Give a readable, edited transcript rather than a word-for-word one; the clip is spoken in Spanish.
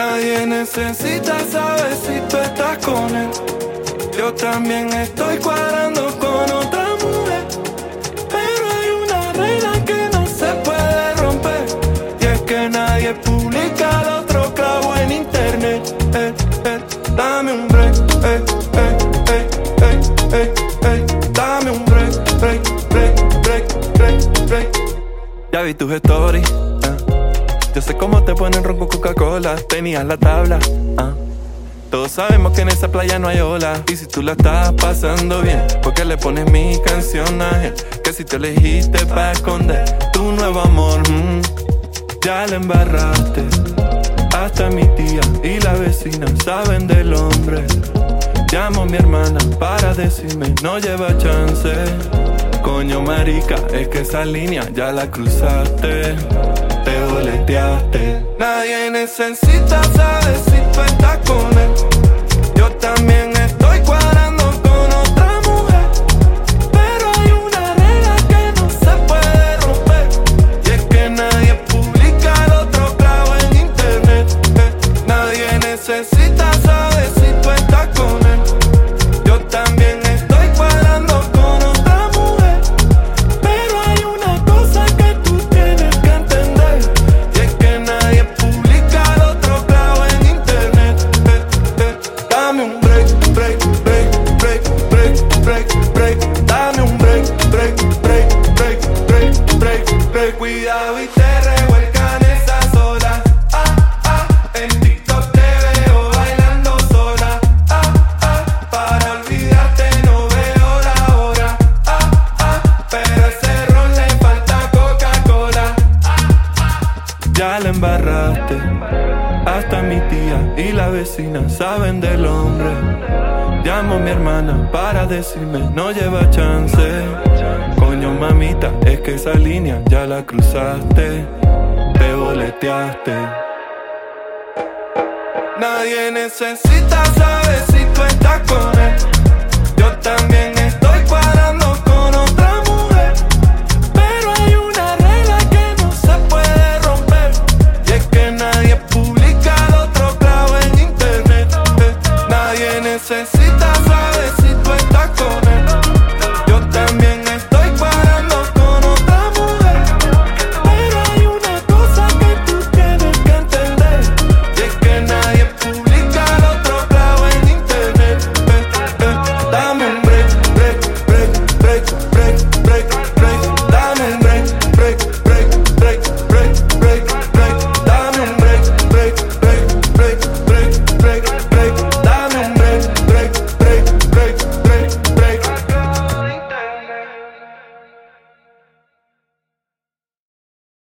Nadie necesita saber si tú estás con él. Yo también estoy cuadrando con otra mujer, pero hay una regla que no se puede romper, y es que nadie publica el otro clavo en internet. Dame un break, dame un break, break. Ya vi tus stories, yo sé cómo te ponen ron con Coca-Cola. Tenías la tabla, Todos sabemos que en esa playa no hay olas. Y si tú la estás pasando bien, ¿por qué le pones mi canción a él? Que si te elegiste pa' esconder tu nuevo amor, ya la embarraste. Hasta mi tía y la vecina saben del hombre. Llamo a mi hermana para decirme no lleva chance. Coño marica, es que esa línea ya la cruzaste. Te boleteaste. Nadie necesita saber si tú estás con él. Yo también estoy cuadrando con otra mujer, pero hay una regla que no se puede romper, y es que nadie publica el otro clavo en internet. Nadie necesita saber si tú estás con él. Yo también estoy cuadrando con otra mujer, pero hay una cosa que tú tienes que entender, y es que nadie publica el otro clavo en internet. Dame un break. Dame un break. Cuidado y te revuelcan esas olas. En TikTok te veo bailando sola. Para olvidarte no veo la hora. Pero a ese ron le falta Coca-Cola. Ya la embarraste. Hasta mi tía y la vecina saben del hombre. Llamo a mi hermana para decirme no lleva chance. Coño mamita, es que esa línea ya la cruzaste. Te boleteaste. Nadie necesita saber si tú estás con él.